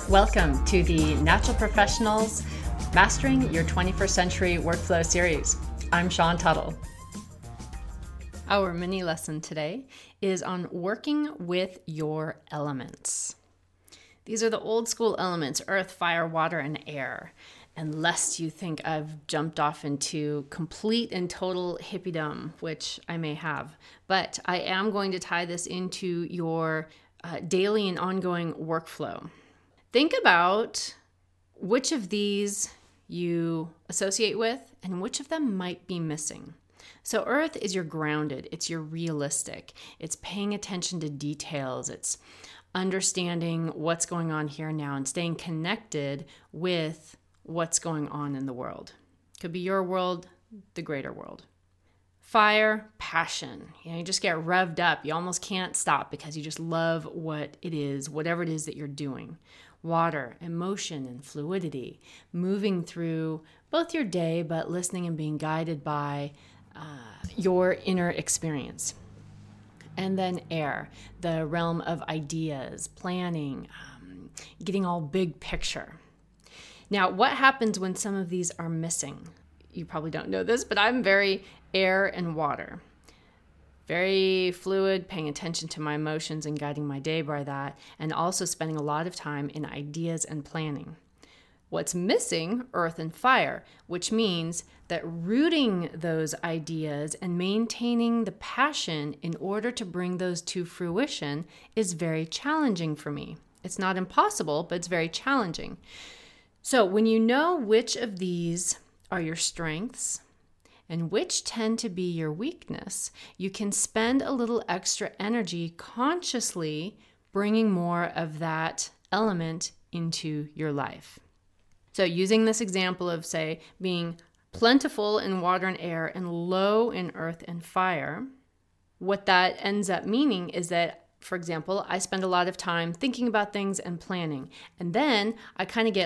Welcome to the Natural Professionals Mastering Your 21st Century Workflow series. I'm Shawn Tuttle. Our mini lesson today is on working with your elements. These are the old school elements: earth, fire, water, and air. And lest you think I've jumped off into complete and total hippiedom, which I may have, but I am going to tie this into your daily and ongoing workflow. Think about which of these you associate with and which of them might be missing. So earth is your grounded, it's your realistic, it's paying attention to details, it's understanding what's going on here now and staying connected with what's going on in the world. Could be your world, the greater world. Fire, passion. You just get revved up. You almost can't stop because you just love what it is, whatever it is that you're doing. Water, emotion and fluidity, moving through both your day, but listening and being guided by your inner experience. And then air, the realm of ideas, planning, getting all big picture. Now, what happens when some of these are missing? You probably don't know this, but I'm very air and water. Very fluid, paying attention to my emotions and guiding my day by that, and also spending a lot of time in ideas and planning. What's missing? Earth and fire, which means that rooting those ideas and maintaining the passion in order to bring those to fruition is very challenging for me. It's not impossible, but it's very challenging. So when you know which of these are your strengths and which tend to be your weakness, you can spend a little extra energy consciously bringing more of that element into your life. So using this example of, say, being plentiful in water and air and low in earth and fire, what that ends up meaning is that, for example, I spend a lot of time thinking about things and planning, and then I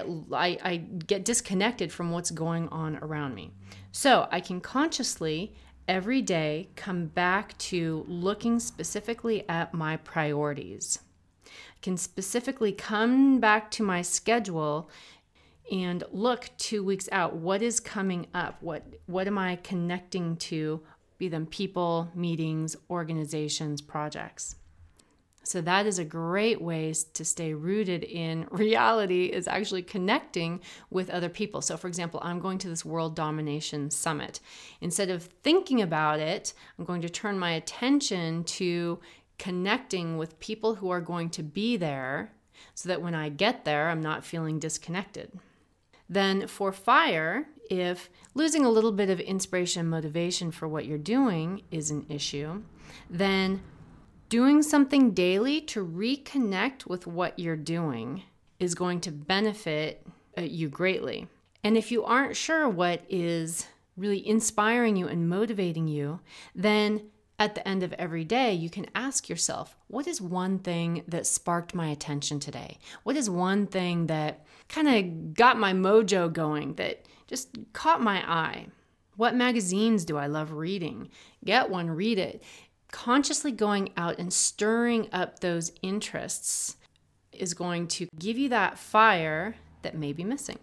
get disconnected from what's going on around me. So I can consciously every day come back to looking specifically at my priorities. I can specifically come back to my schedule and look 2 weeks out. What is coming up? What am I connecting to? Be them people, meetings, organizations, projects. So that is a great way to stay rooted in reality, is actually connecting with other people. So for example, I'm going to this World Domination Summit. Instead of thinking about it, I'm going to turn my attention to connecting with people who are going to be there so that when I get there, I'm not feeling disconnected. Then for fire, if losing a little bit of inspiration and motivation for what you're doing is an issue, then doing something daily to reconnect with what you're doing is going to benefit you greatly. And if you aren't sure what is really inspiring you and motivating you, then at the end of every day, you can ask yourself, what is one thing that sparked my attention today? What is one thing that kind of got my mojo going, that just caught my eye? What magazines do I love reading? Get one, read it. Consciously going out and stirring up those interests is going to give you that fire that may be missing.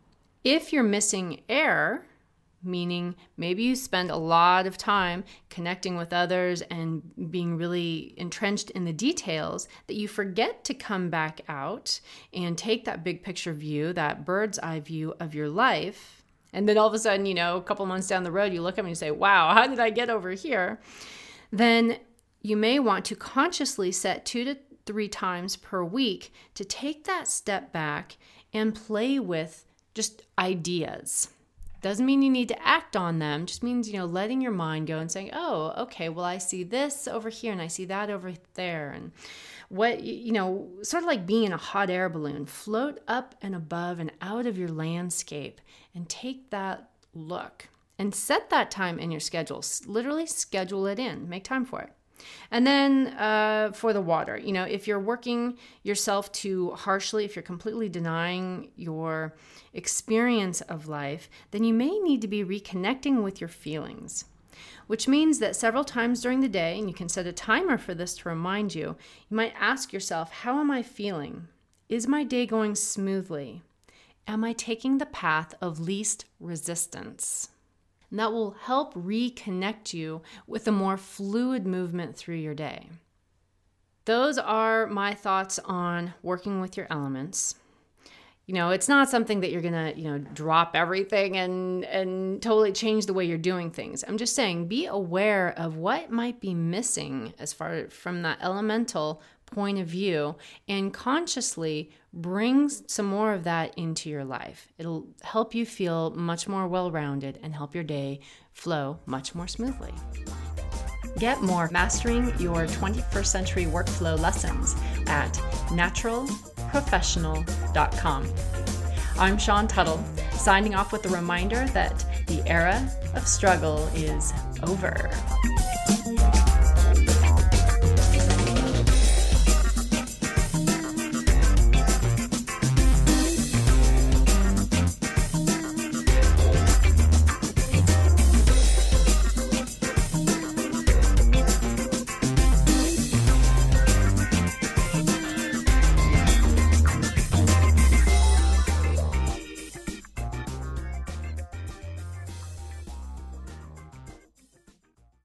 If you're missing air, meaning maybe you spend a lot of time connecting with others and being really entrenched in the details, that you forget to come back out and take that big picture view, that bird's eye view of your life. And then all of a sudden, a couple months down the road, you look up and you say, wow, how did I get over here? Then you may want to consciously set 2 to 3 times per week to take that step back and play with just ideas. Doesn't mean you need to act on them, just means, letting your mind go and saying, oh, okay, well, I see this over here and I see that over there. And what, sort of like being in a hot air balloon, float up and above and out of your landscape and take that look. And set that time in your schedule. Literally schedule it in. Make time for it. And then for the water, if you're working yourself too harshly, if you're completely denying your experience of life, then you may need to be reconnecting with your feelings. which means that several times during the day, and you can set a timer for this to remind you, you might ask yourself, how am I feeling? Is my day going smoothly? Am I taking the path of least resistance? And that will help reconnect you with a more fluid movement through your day. Those are my thoughts on working with your elements. It's not something that you're going to, drop everything and totally change the way you're doing things. I'm just saying, be aware of what might be missing as far from that elemental point of view and consciously bring some more of that into your life. It'll help you feel much more well-rounded and help your day flow much more smoothly. Get more Mastering Your 21st Century Workflow lessons at naturalprofessional.com. I'm Shawn Tuttle, signing off with a reminder that the era of struggle is over.